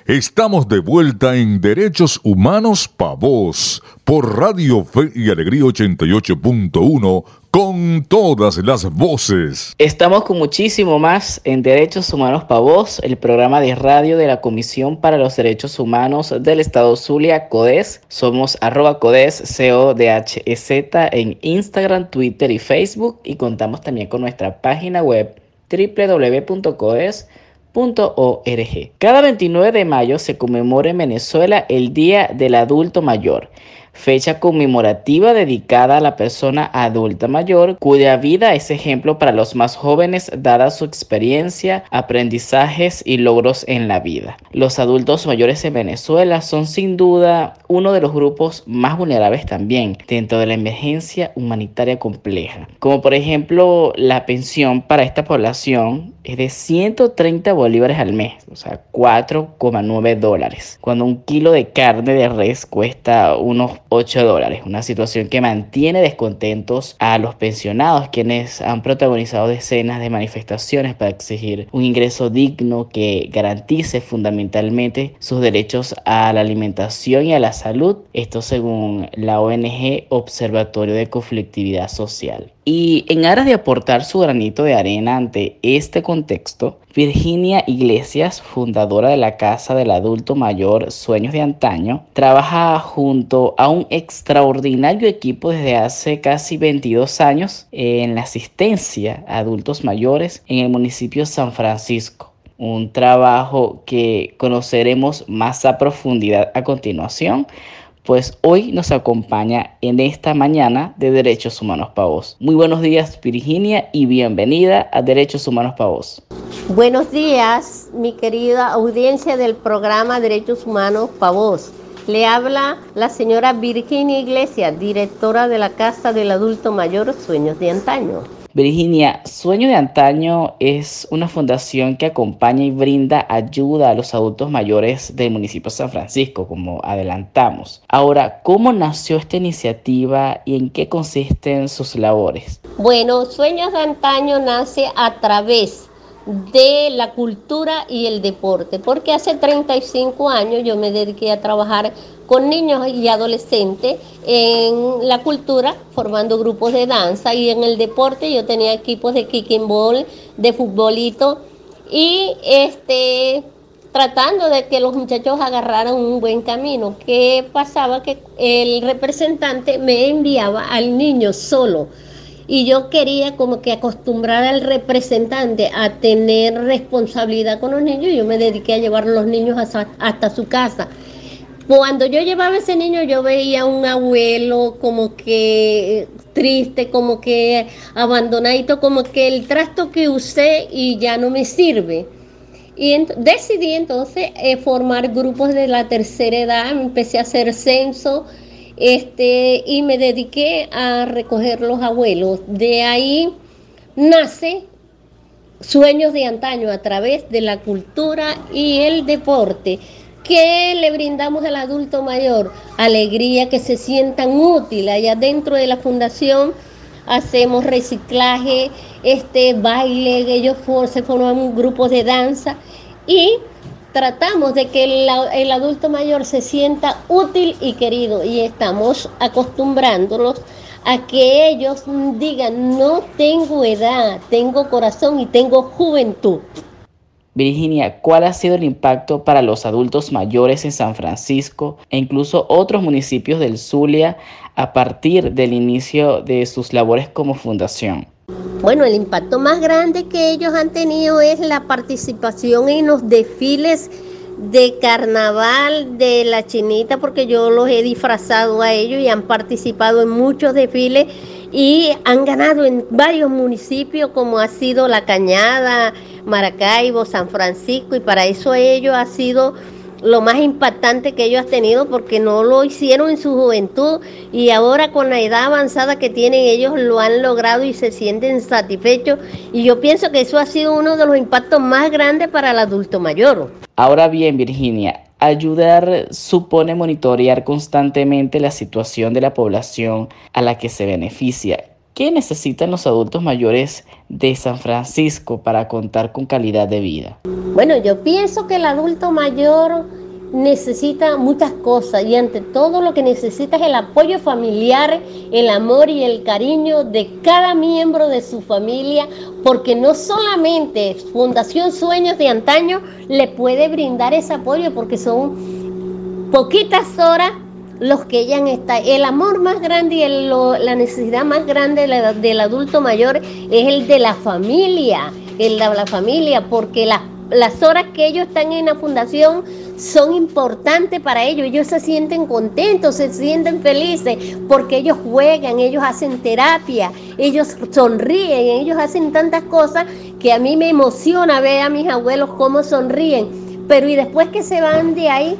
Estamos de vuelta en Derechos Humanos Pa' Vos, por Radio Fe y Alegría 88.1, con todas las voces. Estamos con muchísimo más en Derechos Humanos Pa' Vos, el programa de radio de la Comisión para los Derechos Humanos del Estado Zulia, CODES. Somos @CODES, CODHEZ, en Instagram, Twitter y Facebook, y contamos también con nuestra página web www.codes.org. Cada 29 de mayo se conmemora en Venezuela el Día del Adulto Mayor, fecha conmemorativa dedicada a la persona adulta mayor, cuya vida es ejemplo para los más jóvenes dada su experiencia, aprendizajes y logros en la vida. Los adultos mayores en Venezuela son sin duda uno de los grupos más vulnerables también dentro de la emergencia humanitaria compleja, como por ejemplo la pensión para esta población es de 130 bolívares al mes, o sea, $4,9, cuando un kilo de carne de res cuesta unos $8, una situación que mantiene descontentos a los pensionados, quienes han protagonizado decenas de manifestaciones para exigir un ingreso digno que garantice fundamentalmente sus derechos a la alimentación y a la salud, esto según la ONG Observatorio de Conflictividad Social. Y en aras de aportar su granito de arena ante este contexto, Virginia Iglesias, fundadora de la Casa del Adulto Mayor Sueños de Antaño, trabaja junto a un extraordinario equipo desde hace casi 22 años en la asistencia a adultos mayores en el municipio de San Francisco. Un trabajo que conoceremos más a profundidad a continuación, pues hoy nos acompaña en esta mañana de Derechos Humanos Pa' Vos. Muy buenos días, Virginia, y bienvenida a Derechos Humanos Pa' Vos. Buenos días, mi querida audiencia del programa Derechos Humanos Pa' Vos. Le habla la señora Virginia Iglesias, directora de la Casa del Adulto Mayor Sueños de Antaño. Virginia, Sueño de Antaño es una fundación que acompaña y brinda ayuda a los adultos mayores del municipio de San Francisco, como adelantamos. Ahora, ¿cómo nació esta iniciativa y en qué consisten sus labores? Bueno, Sueños de Antaño nace a través de la cultura y el deporte, porque hace 35 años yo me dediqué a trabajar con niños y adolescentes en la cultura, formando grupos de danza, y en el deporte yo tenía equipos de kicking ball, de futbolito, y tratando de que los muchachos agarraran un buen camino. ¿Qué pasaba? Que el representante me enviaba al niño solo, y yo quería como que acostumbrar al representante a tener responsabilidad con los niños. Yo me dediqué a llevar a los niños hasta su casa. Cuando yo llevaba a ese niño, yo veía a un abuelo como que triste, como que abandonadito, como que el trasto que usé y ya no me sirve. Y decidí entonces formar grupos de la tercera edad. Empecé a hacer censo y me dediqué a recoger los abuelos. De ahí nace Sueños de Antaño, a través de la cultura y el deporte. ¿Qué le brindamos al adulto mayor? Alegría, que se sientan útiles. Allá dentro de la fundación hacemos reciclaje, baile, ellos se forman grupos de danza y tratamos de que el adulto mayor se sienta útil y querido, y estamos acostumbrándolos a que ellos digan: no tengo edad, tengo corazón y tengo juventud. Virginia, ¿cuál ha sido el impacto para los adultos mayores en San Francisco e incluso otros municipios del Zulia a partir del inicio de sus labores como fundación? Bueno, el impacto más grande que ellos han tenido es la participación en los desfiles de carnaval de la Chinita, porque yo los he disfrazado a ellos y han participado en muchos desfiles y han ganado en varios municipios, como ha sido La Cañada, Maracaibo, San Francisco, y para eso ellos ha sido lo más impactante que ellos han tenido, porque no lo hicieron en su juventud y ahora con la edad avanzada que tienen ellos lo han logrado y se sienten satisfechos, y yo pienso que eso ha sido uno de los impactos más grandes para el adulto mayor. Ahora bien, Virginia, ayudar supone monitorear constantemente la situación de la población a la que se beneficia. ¿Qué necesitan los adultos mayores de San Francisco para contar con calidad de vida? Bueno, yo pienso que el adulto mayor necesita muchas cosas y ante todo lo que necesita es el apoyo familiar, el amor y el cariño de cada miembro de su familia, porque no solamente Fundación Sueños de Antaño le puede brindar ese apoyo, porque son poquitas horas los que ella está. El amor más grande y la necesidad más grande del adulto mayor es el de la familia, porque las horas que ellos están en la fundación son importantes para ellos se sienten contentos, se sienten felices, porque ellos juegan, ellos hacen terapia, ellos sonríen, ellos hacen tantas cosas que a mí me emociona ver a mis abuelos cómo sonríen, pero y después que se van de ahí,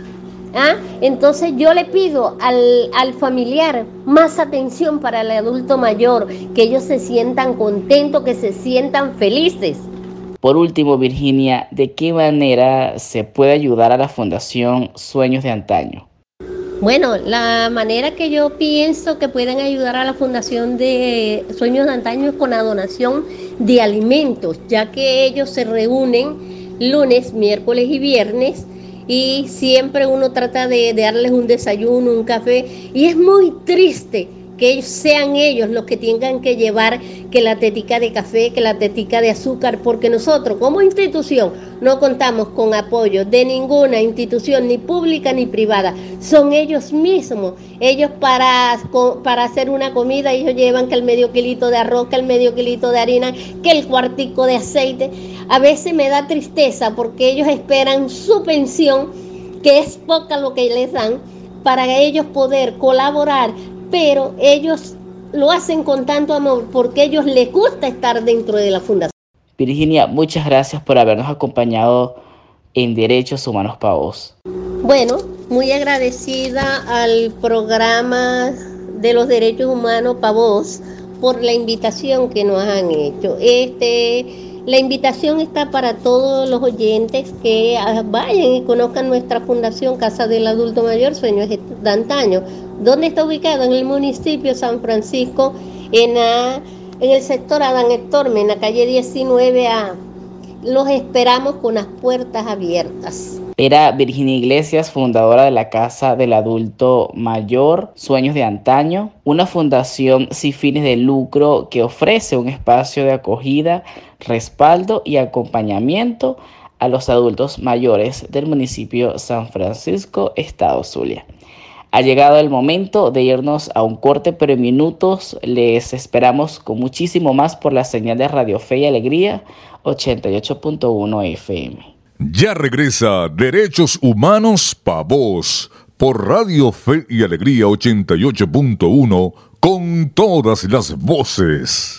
entonces yo le pido al familiar más atención para el adulto mayor, que ellos se sientan contentos, que se sientan felices. Por último, Virginia, ¿de qué manera se puede ayudar a la Fundación Sueños de Antaño? Bueno, la manera que yo pienso que pueden ayudar a la Fundación de Sueños de Antaño es con la donación de alimentos, ya que ellos se reúnen lunes, miércoles y viernes, y siempre uno trata de darles un desayuno, un café, y es muy triste que sean ellos los que tengan que llevar que la tetica de café, que la tetica de azúcar, porque nosotros como institución no contamos con apoyo de ninguna institución, ni pública ni privada. Son ellos mismos. Ellos para hacer una comida, ellos llevan que el medio kilito de arroz, que el medio kilito de harina, que el cuartico de aceite. A veces me da tristeza porque ellos esperan su pensión, que es poca lo que les dan, para ellos poder colaborar, pero ellos lo hacen con tanto amor porque a ellos les gusta estar dentro de la fundación. Virginia, muchas gracias por habernos acompañado en Derechos Humanos para Vos. Bueno, muy agradecida al programa de los Derechos Humanos para Vos por la invitación que nos han hecho. La invitación está para todos los oyentes que vayan y conozcan nuestra fundación Casa del Adulto Mayor Sueños de Antaño. ¿Dónde está ubicado? En el municipio de San Francisco, en el sector Adán Héctor, en la calle 19A. Los esperamos con las puertas abiertas. Era Virginia Iglesias, fundadora de la Casa del Adulto Mayor Sueños de Antaño, una fundación sin fines de lucro que ofrece un espacio de acogida, respaldo y acompañamiento a los adultos mayores del municipio San Francisco, Estado Zulia. Ha llegado el momento de irnos a un corte, pero en minutos les esperamos con muchísimo más por la señal de Radio Fe y Alegría 88.1 FM. Ya regresa Derechos Humanos pa' Vos por Radio Fe y Alegría 88.1 con todas las voces.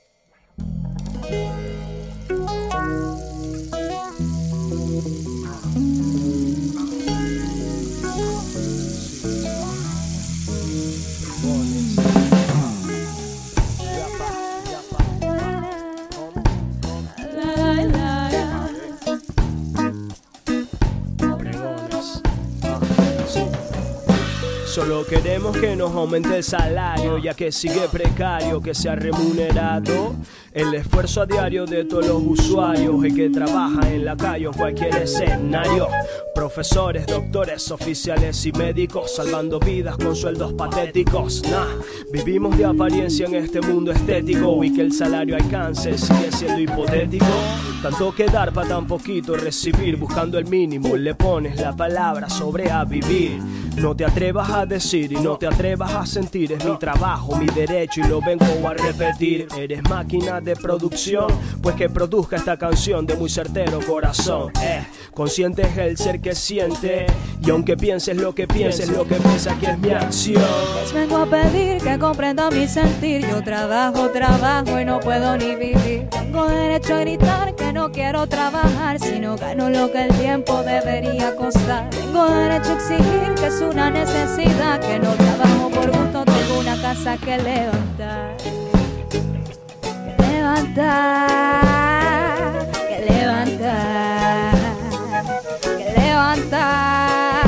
Solo queremos que nos aumente el salario, ya que sigue precario, que sea remunerado el esfuerzo a diario de todos los usuarios y que trabaja en la calle o en cualquier escenario. Profesores, doctores, oficiales y médicos salvando vidas con sueldos patéticos. Vivimos de apariencia en este mundo estético y que el salario alcance sigue siendo hipotético. Tanto que dar para tan poquito recibir, buscando el mínimo le pones la palabra sobre a vivir. No te atrevas a decir y no te atrevas a sentir, es mi trabajo, mi derecho y lo vengo a repetir. Eres máquina de producción, pues que produzca esta canción de muy certero corazón. Consciente es el ser que siente, y aunque pienses lo que pienses, lo que piensa que es mi acción. Les vengo a pedir que comprendan mi sentir. Yo trabajo y no puedo ni vivir. Tengo derecho a gritar que no quiero trabajar si no gano lo que el tiempo debería costar. Tengo derecho a exigir que es una necesidad, que no trabajo por gusto, tengo una casa que levantar. Que levantar, que levantar, que levantar.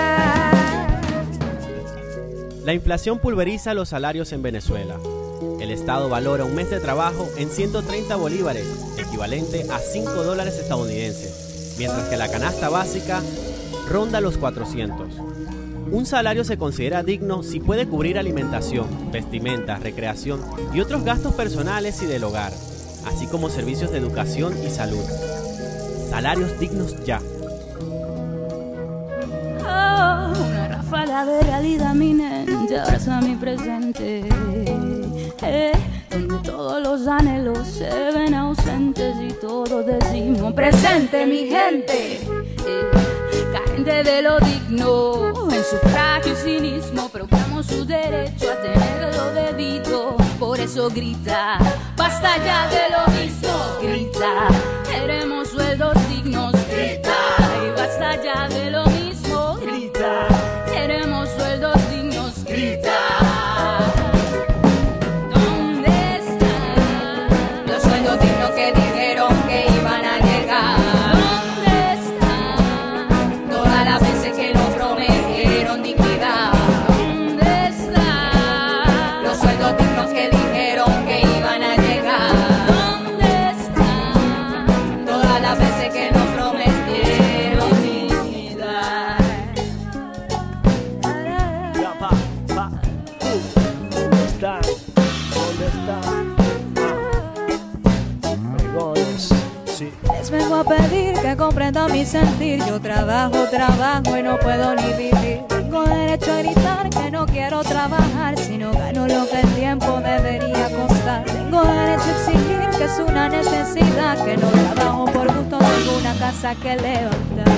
La inflación pulveriza los salarios en Venezuela. El Estado valora un mes de trabajo en 130 bolívares, equivalente a $5 estadounidenses, mientras que la canasta básica ronda los 400. Un salario se considera digno si puede cubrir alimentación, vestimenta, recreación y otros gastos personales y del hogar, así como servicios de educación y salud. Salarios dignos ya. Una ráfaga de realidad minente abraza mi presente, donde todos los anhelos se ven ausentes y todos decimos presente mi gente, carente de lo digno, en sufragio y cinismo proclamo su derecho a tenerlo debido. Por eso grita, basta ya de lo mismo, grita, queremos sueldos dignos, grita, y basta ya de lo mismo, grita, queremos sueldos dignos, grita. ¿Dónde están los sueldos dignos que dijeron que iban a llegar? ¿Dónde están todas las veces que nos prometieron dignidad? ¿Dónde están los sueldos dignos que dijeron que iban a llegar? ¿Dónde están todas las veces que nos prometieron dignidad? Ya, ¿dónde están? ¿Dónde están? Pregones, sí. Les vengo a pedir que comprendan mi sentir. Yo trabajo y no puedo ni vivir. Tengo derecho a gritar que no quiero trabajar si no gano lo que el tiempo debería costar. Tengo derecho a exigir que es una necesidad, que no trabajo por gusto, tengo una casa que levantar.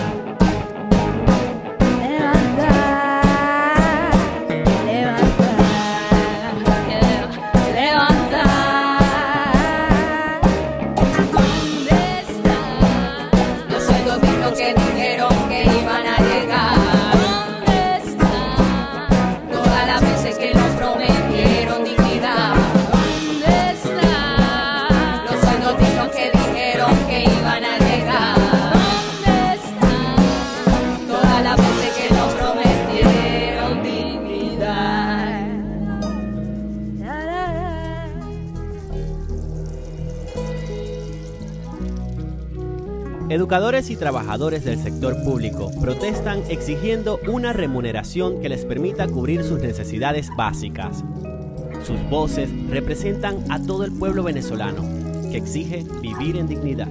Educadores y trabajadores del sector público protestan exigiendo una remuneración que les permita cubrir sus necesidades básicas. Sus voces representan a todo el pueblo venezolano, que exige vivir en dignidad.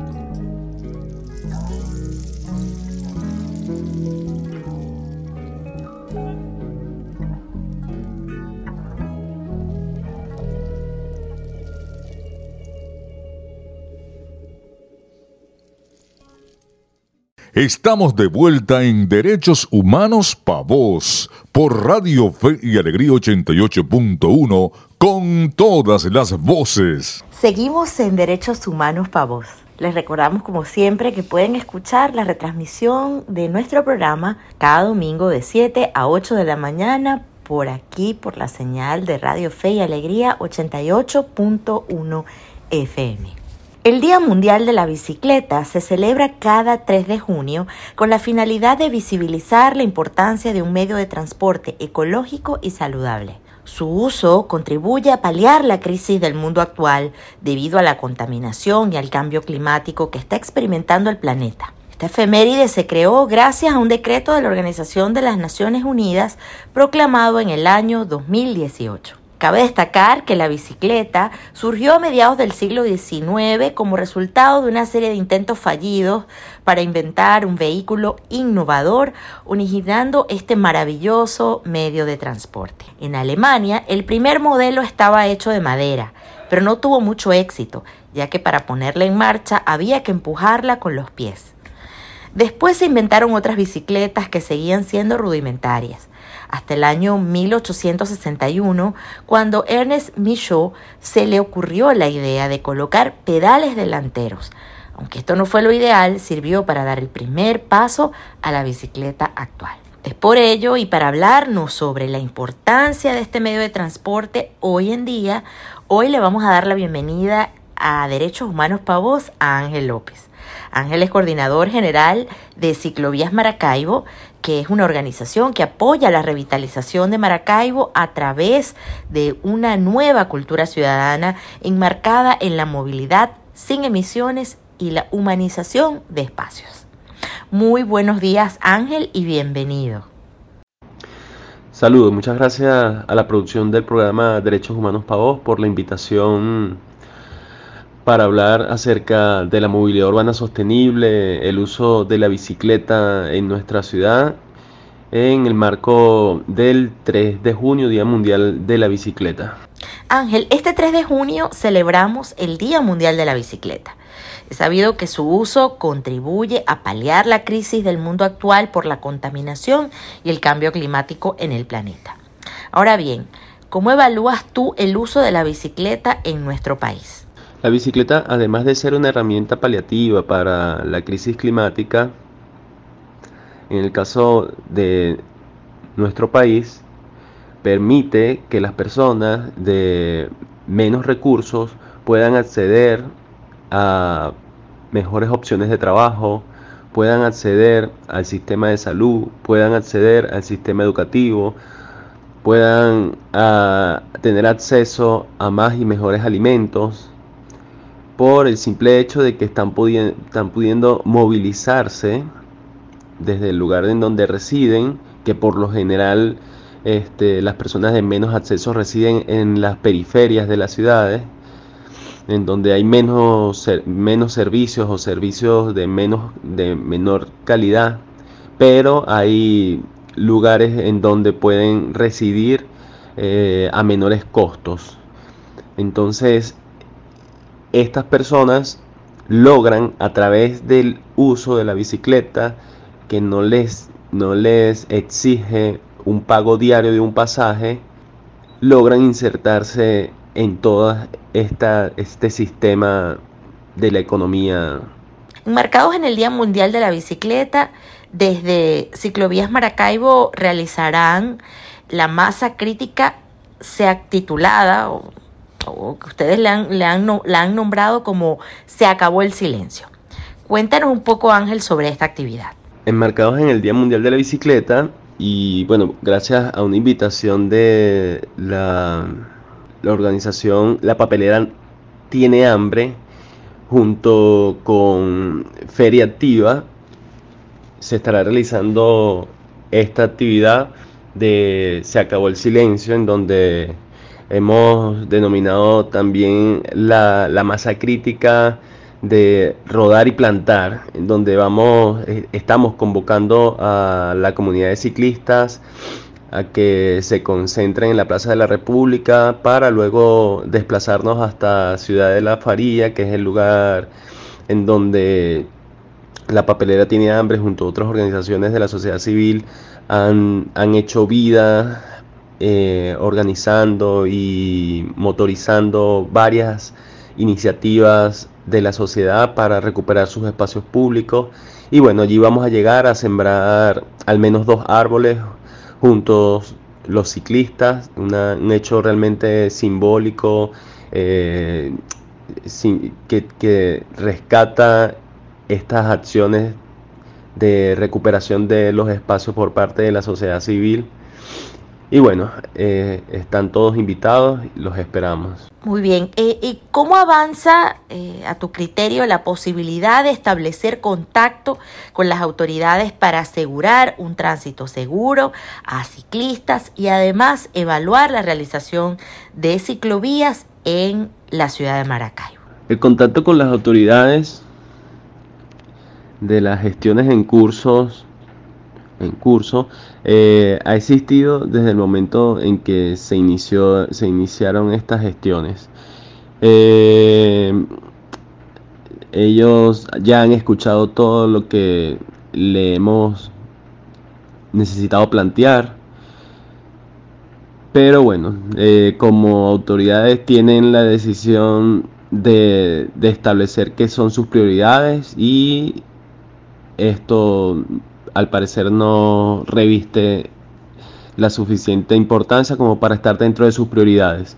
Estamos de vuelta en Derechos Humanos Pa' Vos, por Radio Fe y Alegría 88.1, con todas las voces. Seguimos en Derechos Humanos Pa' Vos. Les recordamos, como siempre, que pueden escuchar la retransmisión de nuestro programa cada domingo de 7 a 8 de la mañana por aquí, por la señal de Radio Fe y Alegría 88.1 FM. El Día Mundial de la Bicicleta se celebra cada 3 de junio con la finalidad de visibilizar la importancia de un medio de transporte ecológico y saludable. Su uso contribuye a paliar la crisis del mundo actual debido a la contaminación y al cambio climático que está experimentando el planeta. Esta efeméride se creó gracias a un decreto de la Organización de las Naciones Unidas proclamado en el año 2018. Cabe destacar que la bicicleta surgió a mediados del siglo XIX como resultado de una serie de intentos fallidos para inventar un vehículo innovador, originando este maravilloso medio de transporte. En Alemania, el primer modelo estaba hecho de madera, pero no tuvo mucho éxito, ya que para ponerla en marcha había que empujarla con los pies. Después se inventaron otras bicicletas que seguían siendo rudimentarias, hasta el año 1861, cuando Ernest Michaud se le ocurrió la idea de colocar pedales delanteros. Aunque esto no fue lo ideal, sirvió para dar el primer paso a la bicicleta actual. Es por ello, y para hablarnos sobre la importancia de este medio de transporte hoy en día, hoy le vamos a dar la bienvenida a Derechos Humanos Pa' Vos a Ángel López. Ángel es coordinador general de Ciclovías Maracaibo, que es una organización que apoya la revitalización de Maracaibo a través de una nueva cultura ciudadana enmarcada en la movilidad sin emisiones y la humanización de espacios. Muy buenos días, Ángel, y bienvenido. Saludos, muchas gracias a la producción del programa Derechos Humanos para Vos por la invitación para hablar acerca de la movilidad urbana sostenible, el uso de la bicicleta en nuestra ciudad, en el marco del 3 de junio, Día Mundial de la Bicicleta. Ángel, este 3 de junio celebramos el Día Mundial de la Bicicleta. Es sabido que su uso contribuye a paliar la crisis del mundo actual por la contaminación y el cambio climático en el planeta. Ahora bien, ¿cómo evalúas tú el uso de la bicicleta en nuestro país? La bicicleta, además de ser una herramienta paliativa para la crisis climática, en el caso de nuestro país, permite que las personas de menos recursos puedan acceder a mejores opciones de trabajo, puedan acceder al sistema de salud, puedan acceder al sistema educativo, puedan tener acceso a más y mejores alimentos, por el simple hecho de que están pudiendo movilizarse desde el lugar en donde residen, que por lo general las personas de menos acceso residen en las periferias de las ciudades, en donde hay menos servicios o servicios de menor calidad, pero hay lugares en donde pueden residir a menores costos. Entonces, estas personas logran, a través del uso de la bicicleta, que no les exige un pago diario de un pasaje, logran insertarse en todo este sistema de la economía. Enmarcados en el Día Mundial de la Bicicleta, desde Ciclovías Maracaibo realizarán la masa crítica, sea titulada o que ustedes la han nombrado como Se acabó el silencio. Cuéntanos un poco, Ángel, sobre esta actividad. Enmarcados en el Día Mundial de la Bicicleta, y bueno, gracias a una invitación de la organización La Papelera Tiene Hambre, junto con Feria Activa, se estará realizando esta actividad de Se acabó el silencio, en donde hemos denominado también la masa crítica de rodar y plantar, en donde estamos convocando a la comunidad de ciclistas a que se concentren en la Plaza de la República para luego desplazarnos hasta Ciudad de la Faría, que es el lugar en donde La Papelera Tiene Hambre, junto a otras organizaciones de la sociedad civil, han hecho vida organizando y motorizando varias iniciativas de la sociedad para recuperar sus espacios públicos. Y bueno, allí vamos a llegar a sembrar al menos 2 árboles juntos los ciclistas, un hecho realmente simbólico que rescata estas acciones de recuperación de los espacios por parte de la sociedad civil. Y bueno, están todos invitados, los esperamos. Muy bien. ¿Y cómo avanza, a tu criterio, la posibilidad de establecer contacto con las autoridades para asegurar un tránsito seguro a ciclistas y además evaluar la realización de ciclovías en la ciudad de Maracaibo? El contacto con las autoridades de las gestiones en curso ha existido desde el momento en que se iniciaron estas gestiones. Ellos ya han escuchado todo lo que le hemos necesitado plantear, pero bueno, como autoridades tienen la decisión de establecer qué son sus prioridades, y esto al parecer no reviste la suficiente importancia como para estar dentro de sus prioridades.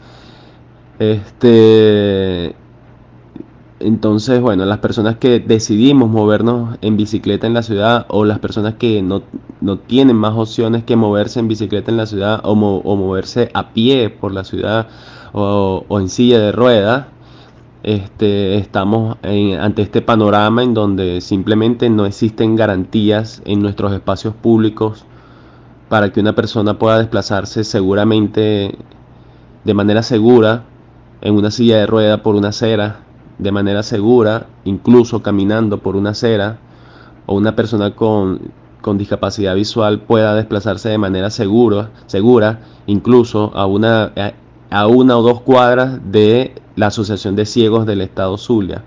Entonces, bueno, las personas que decidimos movernos en bicicleta en la ciudad, o las personas que no tienen más opciones que moverse en bicicleta en la ciudad, o moverse a pie por la ciudad, o en silla de ruedas, estamos ante este panorama en donde simplemente no existen garantías en nuestros espacios públicos para que una persona pueda desplazarse seguramente, de manera segura, en una silla de rueda por una acera, de manera segura, incluso caminando por una acera, o una persona con discapacidad visual pueda desplazarse de manera segura, incluso a una o 2 cuadras de la Asociación de Ciegos del Estado Zulia.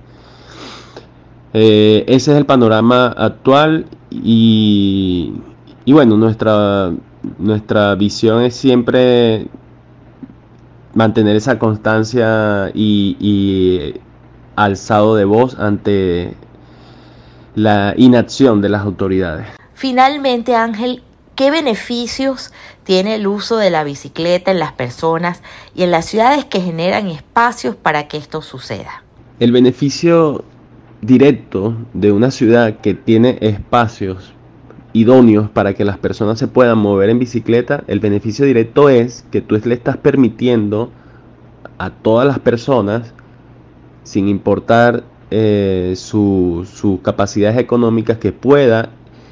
Ese es el panorama actual y bueno, nuestra visión es siempre mantener esa constancia y alzado de voz ante la inacción de las autoridades. Finalmente, Ángel, ¿qué beneficios tiene el uso de la bicicleta en las personas y en las ciudades que generan espacios para que esto suceda? El beneficio directo de una ciudad que tiene espacios idóneos para que las personas se puedan mover en bicicleta, el beneficio directo es que tú le estás permitiendo a todas las personas, sin importar sus capacidades económicas, que pueda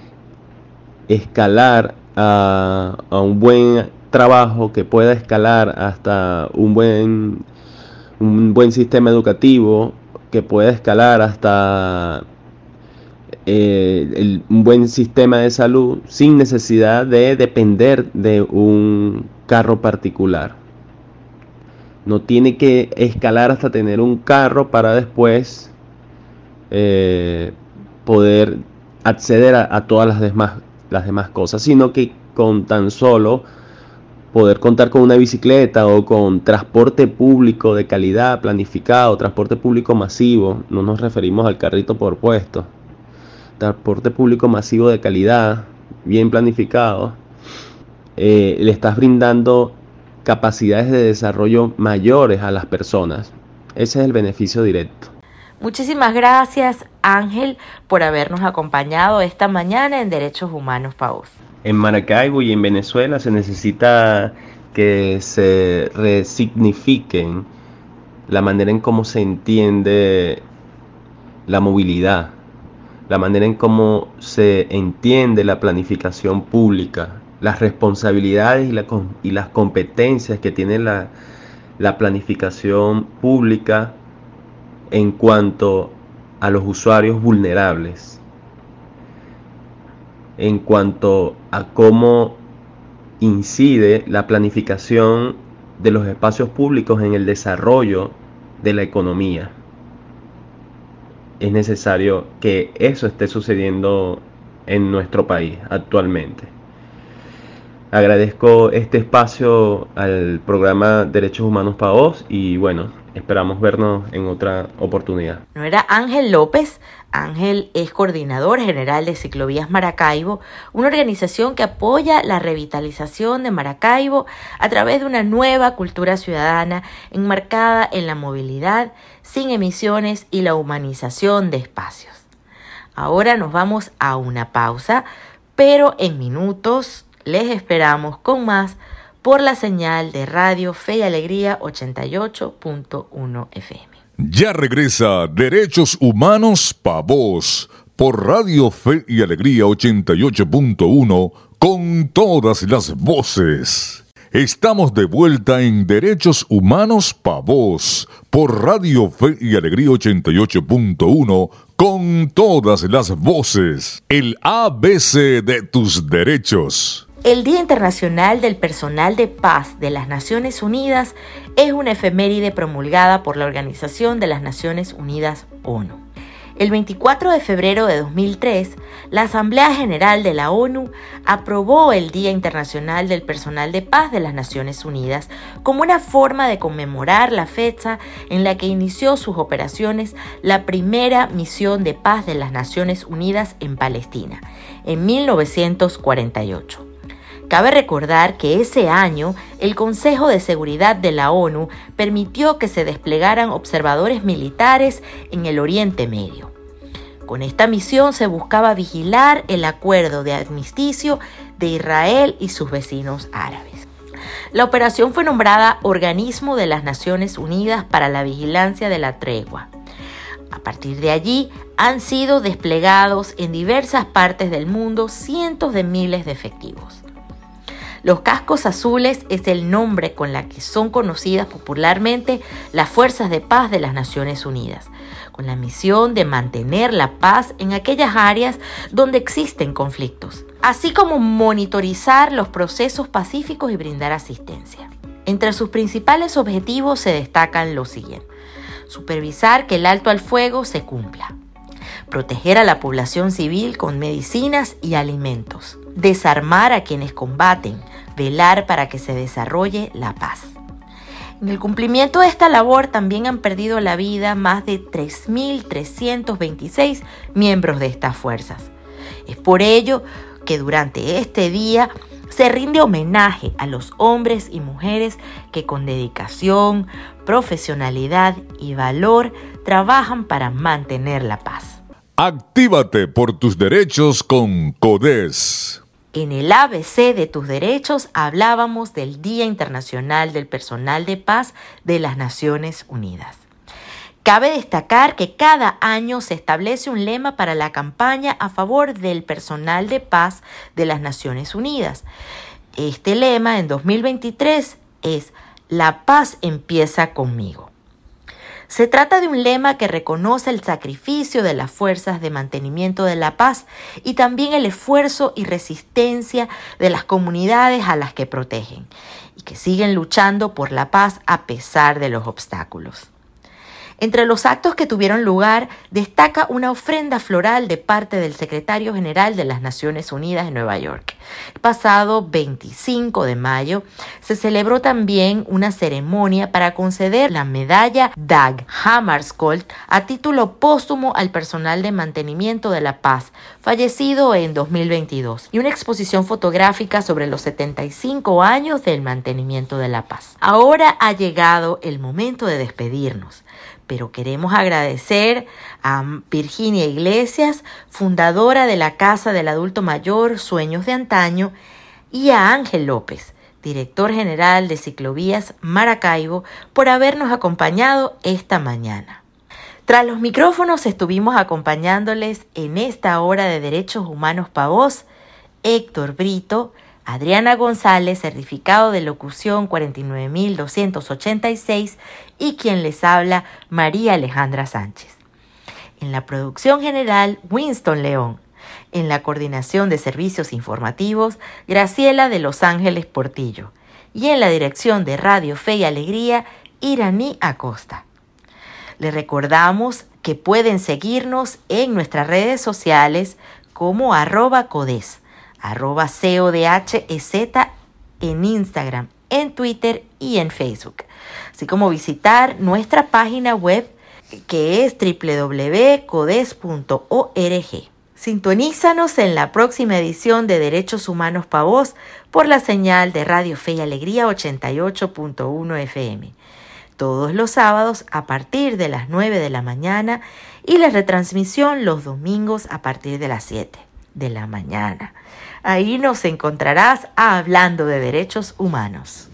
escalar a un buen trabajo, que pueda escalar hasta un buen sistema educativo, que pueda escalar hasta un buen sistema de salud sin necesidad de depender de un carro particular. No tiene que escalar hasta tener un carro para después poder acceder a todas las demás cosas, sino que con tan solo poder contar con una bicicleta o con transporte público de calidad, planificado, transporte público masivo, no nos referimos al carrito por puesto, transporte público masivo de calidad, bien planificado, le estás brindando capacidades de desarrollo mayores a las personas. Ese es el beneficio directo. Muchísimas gracias, Ángel, por habernos acompañado esta mañana en Derechos Humanos Pa' Vos. En Maracaibo y en Venezuela se necesita que se resignifiquen la manera en cómo se entiende la movilidad, la manera en cómo se entiende la planificación pública, las responsabilidades y las competencias que tiene la planificación pública en cuanto a los usuarios vulnerables, en cuanto a cómo incide la planificación de los espacios públicos en el desarrollo de la economía. Es necesario que eso esté sucediendo en nuestro país actualmente. Agradezco este espacio al programa Derechos Humanos Pa' Vos y bueno, esperamos vernos en otra oportunidad. No era Ángel López. Ángel es coordinador general de Ciclovías Maracaibo, una organización que apoya la revitalización de Maracaibo a través de una nueva cultura ciudadana enmarcada en la movilidad, sin emisiones y la humanización de espacios. Ahora nos vamos a una pausa, pero en minutos les esperamos con más por la señal de Radio Fe y Alegría 88.1 FM. Ya regresa Derechos Humanos Pa' Vos por Radio Fe y Alegría 88.1 con todas las voces. Estamos de vuelta en Derechos Humanos Pa' Vos por Radio Fe y Alegría 88.1 con todas las voces. El ABC de tus derechos. El Día Internacional del Personal de Paz de las Naciones Unidas es una efeméride promulgada por la Organización de las Naciones Unidas, ONU. El 24 de febrero de 2003, la Asamblea General de la ONU aprobó el Día Internacional del Personal de Paz de las Naciones Unidas como una forma de conmemorar la fecha en la que inició sus operaciones la primera misión de paz de las Naciones Unidas en Palestina, en 1948. Cabe recordar que ese año el Consejo de Seguridad de la ONU permitió que se desplegaran observadores militares en el Oriente Medio. Con esta misión se buscaba vigilar el acuerdo de armisticio de Israel y sus vecinos árabes. La operación fue nombrada Organismo de las Naciones Unidas para la Vigilancia de la Tregua. A partir de allí han sido desplegados en diversas partes del mundo cientos de miles de efectivos. Los cascos azules es el nombre con la que son conocidas popularmente las fuerzas de paz de las Naciones Unidas, con la misión de mantener la paz en aquellas áreas donde existen conflictos, así como monitorizar los procesos pacíficos y brindar asistencia. Entre sus principales objetivos se destacan los siguientes: supervisar que el alto al fuego se cumpla, proteger a la población civil con medicinas y alimentos, desarmar a quienes combaten, velar para que se desarrolle la paz. En el cumplimiento de esta labor también han perdido la vida más de 3.326 miembros de estas fuerzas. Es por ello que durante este día se rinde homenaje a los hombres y mujeres que con dedicación, profesionalidad y valor trabajan para mantener la paz. Actívate por tus derechos con CODES. En el ABC de tus derechos hablábamos del Día Internacional del Personal de Paz de las Naciones Unidas. Cabe destacar que cada año se establece un lema para la campaña a favor del personal de paz de las Naciones Unidas. Este lema en 2023 es "La paz empieza conmigo". Se trata de un lema que reconoce el sacrificio de las fuerzas de mantenimiento de la paz y también el esfuerzo y resistencia de las comunidades a las que protegen y que siguen luchando por la paz a pesar de los obstáculos. Entre los actos que tuvieron lugar, destaca una ofrenda floral de parte del secretario general de las Naciones Unidas en Nueva York. El pasado 25 de mayo se celebró también una ceremonia para conceder la medalla Dag Hammarskjöld a título póstumo al personal de mantenimiento de la paz, fallecido en 2022, y una exposición fotográfica sobre los 75 años del mantenimiento de la paz. Ahora ha llegado el momento de despedirnos, pero queremos agradecer a Virginia Iglesias, fundadora de la Casa del Adulto Mayor Sueños de Antaño, y a Ángel López, director general de Ciclovías Maracaibo, por habernos acompañado esta mañana. Tras los micrófonos estuvimos acompañándoles en esta hora de Derechos Humanos Pa' Vos, Héctor Brito, Adriana González, certificado de locución 49286, y quien les habla, María Alejandra Sánchez. En la producción general, Winston León. En la coordinación de servicios informativos, Graciela de Los Ángeles Portillo. Y en la dirección de Radio Fe y Alegría, Iraní Acosta. Les recordamos que pueden seguirnos en nuestras redes sociales como @CODES. @CODHEZ en Instagram, en Twitter y en Facebook, así como visitar nuestra página web que es www.codes.org. Sintonízanos en la próxima edición de Derechos Humanos Pa' Vos por la señal de Radio Fe y Alegría 88.1 FM, todos los sábados a partir de las 9 de la mañana y la retransmisión los domingos a partir de las 7 de la mañana. Ahí nos encontrarás hablando de derechos humanos.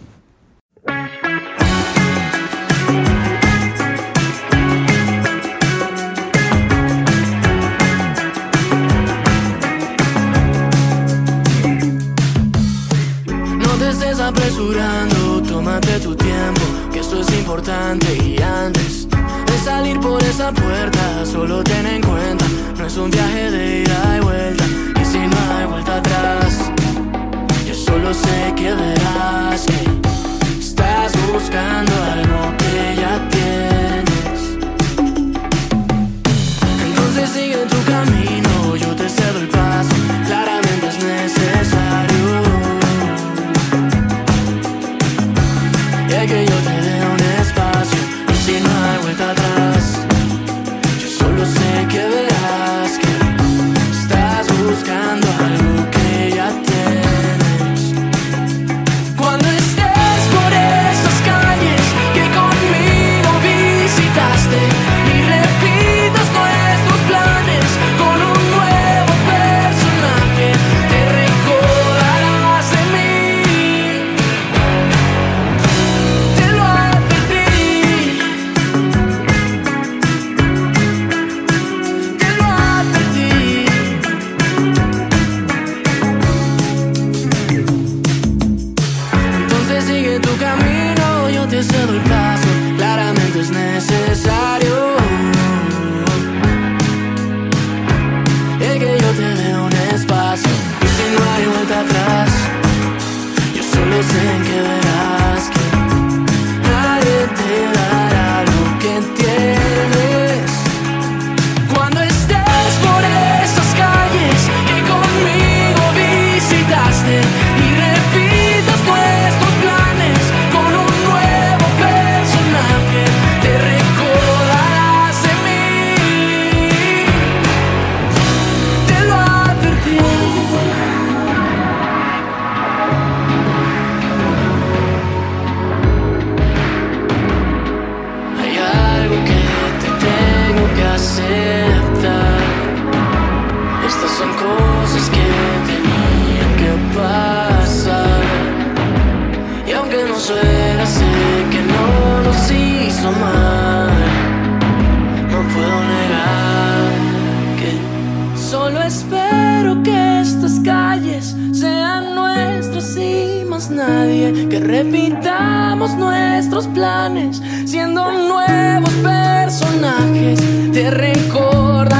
No te estés apresurando, tómate tu tiempo, que esto es importante. Y antes de salir por esa puerta, solo ten en cuenta, no es un viaje de ida y vuelta. Y si no hay vuelta atrás, yo solo sé que verás que estás buscando algo que ya tienes. Entonces sigue tu camino, yo te cedo el paso, claramente es necesario. Y hay que yo te dé un espacio, y si no hay vuelta atrás, yo solo sé que verás que estás buscando algo que ya tienes. Cuando estés para atrás. Yo solo sé que verás que nadie te dará lo que tienes. Cuando estés por esas calles que conmigo visitaste y repitas nuestros planes con un nuevo personaje, te recordarás de mí. Te lo advertí. Hay algo que te tengo que aceptar. Estas son cosas que tenían que pasar. Y aunque no suena, sé que no nos hizo mal. No puedo negar que solo espero que estas calles sean nuestras y más nadie. Que repitamos nuestros planes siendo nuevos personajes. Te recordaré